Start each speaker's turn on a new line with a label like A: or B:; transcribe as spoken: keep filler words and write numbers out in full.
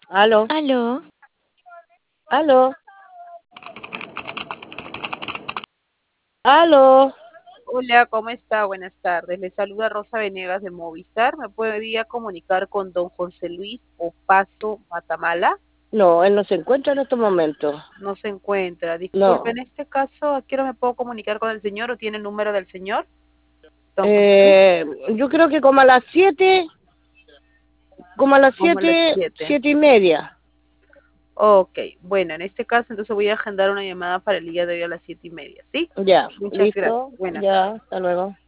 A: Aló,
B: Aló,
A: aló, aló.
C: Hola, ¿cómo está? Buenas tardes. Le saluda Rosa Venegas de Movistar. ¿Me podría comunicar con don José Luis Opaso Matamala?
A: No, él no se encuentra en estos momentos.
C: No se encuentra. Disculpe,
A: No.
C: en este caso, ¿a qué hora me puedo comunicar con el señor o tiene el número del señor? Don José Luis,
A: Eh, yo creo que como a las siete, como a las
C: como a las
A: siete,
C: siete.
A: siete y media.
C: Ok, bueno, en este caso, entonces voy a agendar una llamada para el día de hoy a las siete y media, ¿sí?
A: Ya,
C: Muchas gracias.
A: listo.
C: Buenas tardes.
A: Ya, hasta luego.